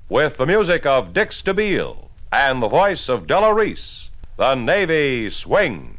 with the music of Dick Stabile and the voice of Della Reese, the Navy Swings.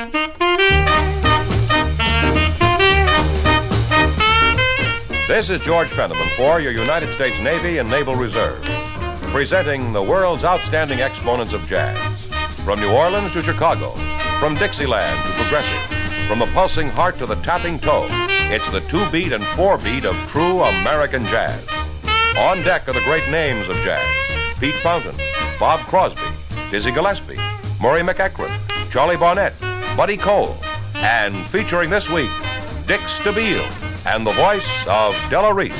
This is George Fenneman for your United States Navy and Naval Reserve, presenting the world's outstanding exponents of jazz. From New Orleans to Chicago, from Dixieland to Progressive, from the pulsing heart to the tapping toe, it's the 2-beat and 4-beat of true American jazz. On deck are the great names of jazz: Pete Fountain, Bob Crosby, Dizzy Gillespie, Murray McEachran, Charlie Barnett, Buddy Cole, and featuring this week, Dick Stabile and the voice of Della Reese.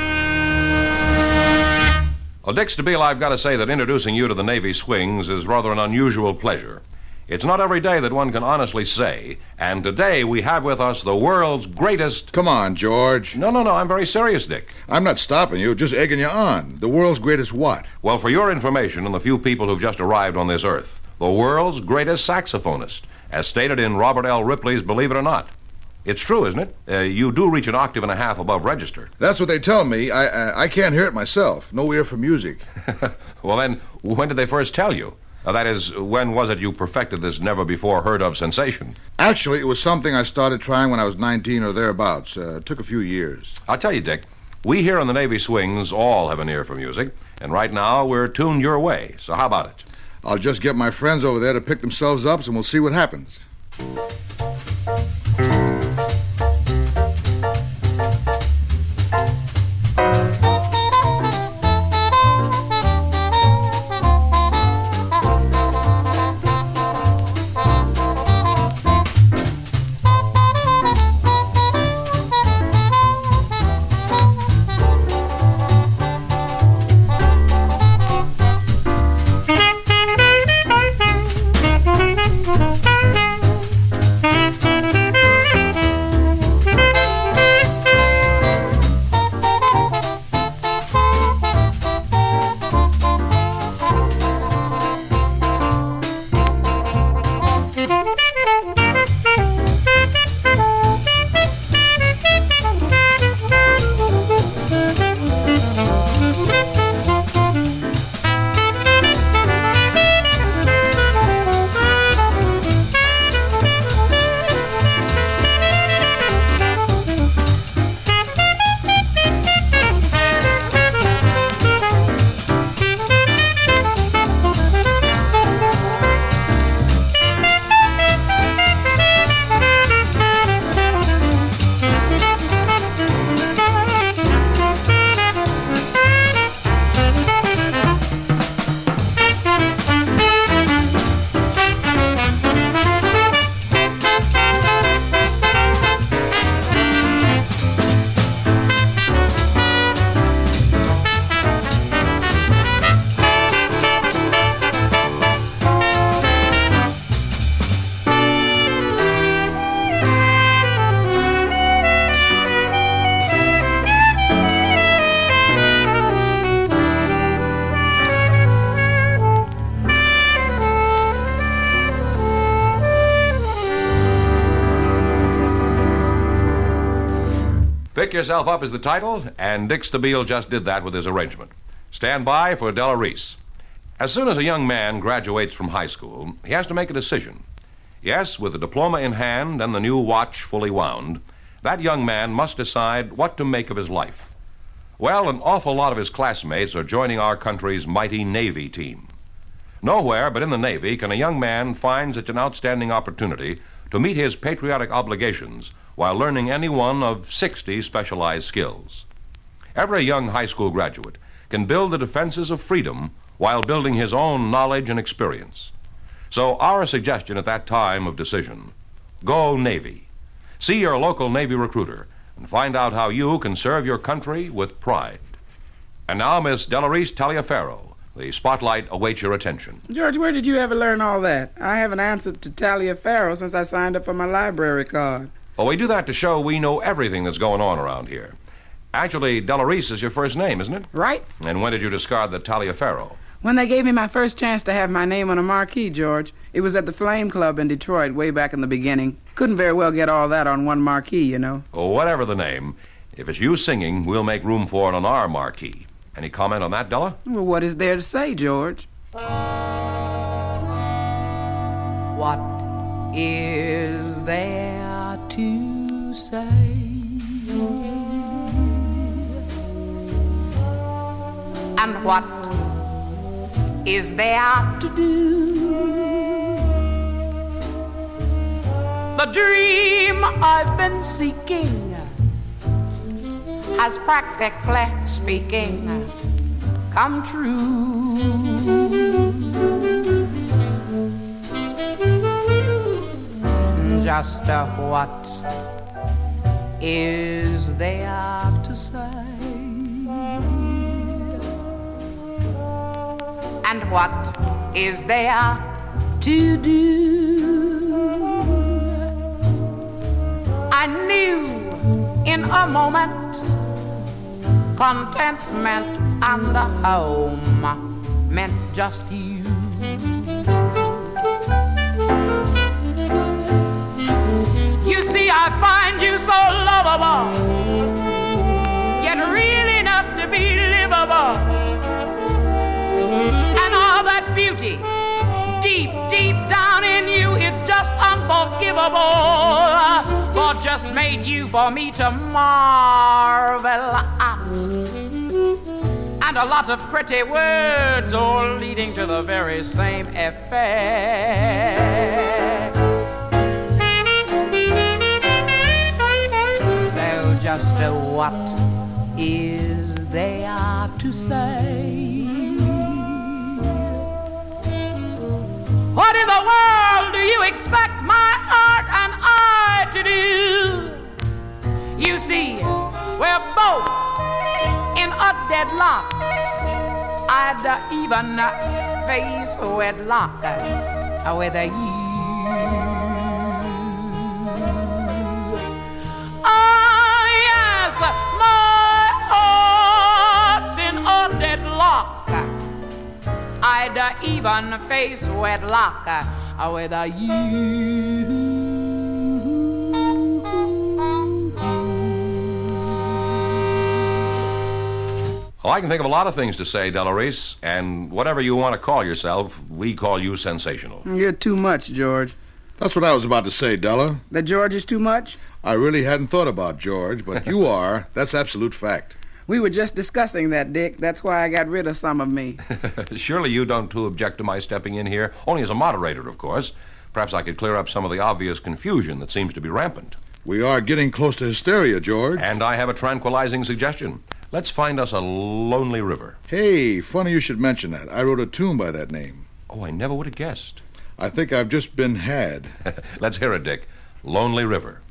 Well, Dick Stabile, I've got to say that introducing you to the Navy Swings is rather an unusual pleasure. It's not every day that one can honestly say, and today we have with us the world's greatest... Come on, George. No, I'm very serious, Dick. I'm not stopping you, just egging you on. The world's greatest what? Well, for your information and the few people who've just arrived on this earth, the world's greatest saxophonist, as stated in Robert L. Ripley's Believe It or Not. It's true, isn't it? You do reach an octave and a half above register. That's what they tell me. I can't hear it myself. No ear for music. Well, then, when did they first tell you? That is, when was it you perfected this never-before-heard-of sensation? Actually, it was something I started trying when I was 19 or thereabouts. It took a few years. I'll tell you, Dick, we here on the Navy Swings all have an ear for music, and right now we're tuned your way. So how about it? I'll just get my friends over there to pick themselves up, and we'll see what happens. Pick Yourself Up is the title, and Dick Stabile just did that with his arrangement. Stand by for Della Reese. As soon as a young man graduates from high school, he has to make a decision. Yes, with the diploma in hand and the new watch fully wound, that young man must decide what to make of his life. Well, an awful lot of his classmates are joining our country's mighty Navy team. Nowhere but in the Navy can a young man find such an outstanding opportunity to meet his patriotic obligations while learning any one of 60 specialized skills. Every young high school graduate can build the defenses of freedom while building his own knowledge and experience. So our suggestion at that time of decision: go Navy. See your local Navy recruiter and find out how you can serve your country with pride. And now, Miss Della Reese Taliaferro, the spotlight awaits your attention. George, where did you ever learn all that? I haven't answered to Taliaferro since I signed up for my library card. Well, we do that to show we know everything that's going on around here. Actually, Della Reese is your first name, isn't it? Right. And when did you discard the Taliaferro? When they gave me my first chance to have my name on a marquee, George. It was at the Flame Club in Detroit way back in the beginning. Couldn't very well get all that on one marquee, you know. Oh, whatever the name, if it's you singing, we'll make room for it on our marquee. Any comment on that, Della? Well, what is there to say, George? What is there to say? And what is there to do? The dream I've been seeking has practically speaking come true. Just what is there to say? And what is there to do? I knew in a moment contentment and a home meant just you. You see, I find you so lovable, yet real enough to be livable. And all that beauty, deep, deep down in you, it's just unforgivable. God just made you for me to marvel at. And a lot of pretty words all leading to the very same effect. So just what is there to say? What in the world do you expect my heart and I to do? You see, we're both in a deadlock. I'd even face wedlock with you. Oh, yes, my heart's in a deadlock. I'd even face wedlock with you. Well, I can think of a lot of things to say, Della Reese, and whatever you want to call yourself, we call you sensational. You're too much, George. That's what I was about to say, Della. That George is too much? I really hadn't thought about George, but you are. That's absolute fact. We were just discussing that, Dick. That's why I got rid of some of me. Surely you don't too object to my stepping in here, only as a moderator, of course. Perhaps I could clear up some of the obvious confusion that seems to be rampant. We are getting close to hysteria, George. And I have a tranquilizing suggestion. Let's find us a lonely river. Hey, funny you should mention that. I wrote a tune by that name. Oh, I never would have guessed. I think I've just been had. Let's hear it, Dick. Lonely River.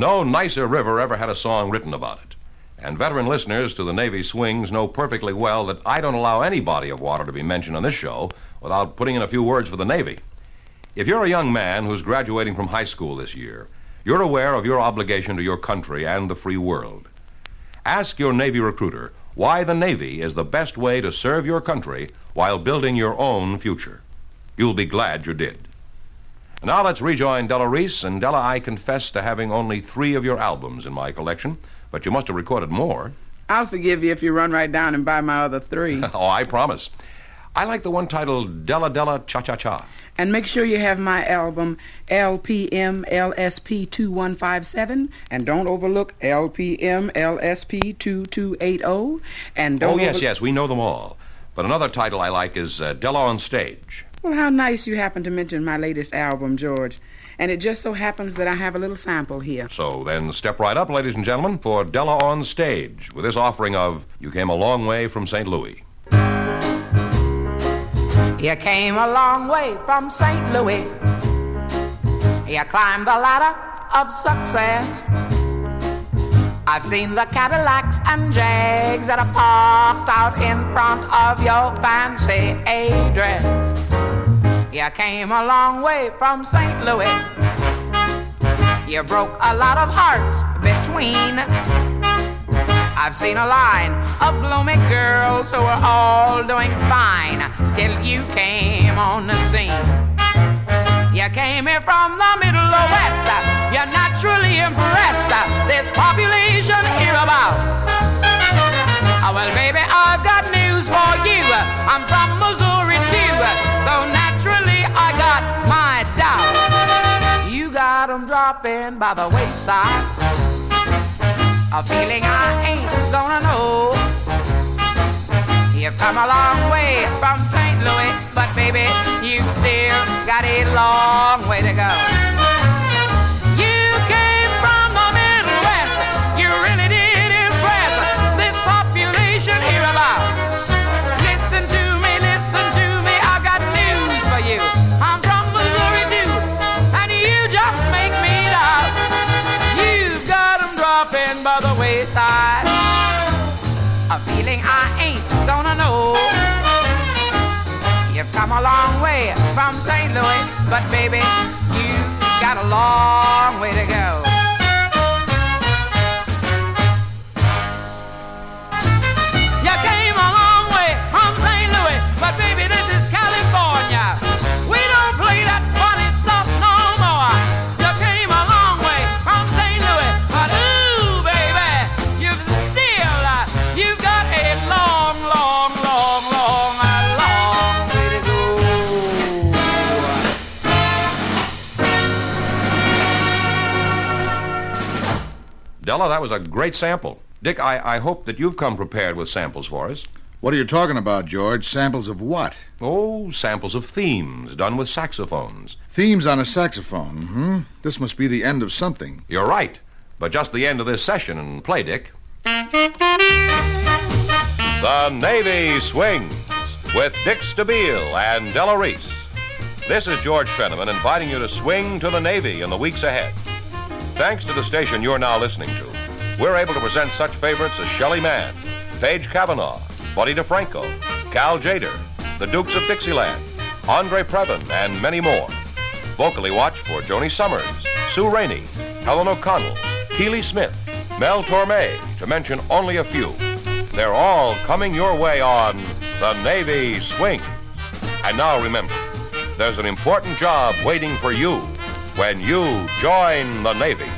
No nicer river ever had a song written about it. And veteran listeners to the Navy Swings know perfectly well that I don't allow any body of water to be mentioned on this show without putting in a few words for the Navy. If you're a young man who's graduating from high school this year, you're aware of your obligation to your country and the free world. Ask your Navy recruiter why the Navy is the best way to serve your country while building your own future. You'll be glad you did. Now let's rejoin Della Reese. And Della, I confess to having only 3 of your albums in my collection, but you must have recorded more. I'll forgive you if you run right down and buy my other 3. Oh, I promise. I like the one titled Della Della Cha-Cha-Cha. And make sure you have my album LPM LSP 2157, and don't overlook LPM LSP 2280. And don't yes, we know them all. But another title I like is Della on Stage. Well, how nice you happen to mention my latest album, George. And it just so happens that I have a little sample here. So then step right up, ladies and gentlemen, for Della on Stage, with this offering of You Came a Long Way from St. Louis. You came a long way from St. Louis. You climbed the ladder of success. I've seen the Cadillacs and Jags that are parked out in front of your fancy address. You came a long way from St. Louis. You broke a lot of hearts between. I've seen a line of gloomy girls who were all doing fine till you came on the scene. You came here from the middle of West. You're naturally impressed. This population hereabout. Well, baby, I've got news for you. I'm from Missouri too, so naturally I got my doubt. You got 'em dropping by the wayside, a feeling I ain't gonna know. You've come a long way from St. Louis, but baby, you've still got a long way to go. You came from the Middle West, you really did impress this population hereabout. Listen to me, I've got news for you. I'm from Missouri too, and you just make me doubt. You've got 'em dropping by the wayside, a feeling I ain't gonna know. You've come a long way from St. Louis, but baby, you've got a long way to go. You came a long way from St. Louis, but baby, this is California. We don't play that funny stuff no more. You came a long way from St. Louis, but ooh, baby, you've got a long way to go. Della, that was a great sample. Dick, I hope that you've come prepared with samples for us. What are you talking about, George? Samples of what? Oh, samples of themes done with saxophones. Themes on a saxophone, This must be the end of something. You're right, but just the end of this session. And play, Dick. The Navy Swings with Dick Stabile and Della Reese. This is George Fenneman inviting you to swing to the Navy in the weeks ahead. Thanks to the station you're now listening to, we're able to present such favorites as Shelley Mann, Paige Cavanaugh, Buddy DeFranco, Cal Jader, the Dukes of Dixieland, Andre Previn, and many more. Vocally watch for Joni Summers, Sue Rainey, Helen O'Connell, Keely Smith, Mel Torme, to mention only a few. They're all coming your way on The Navy Swings. And now remember, there's an important job waiting for you when you join the Navy.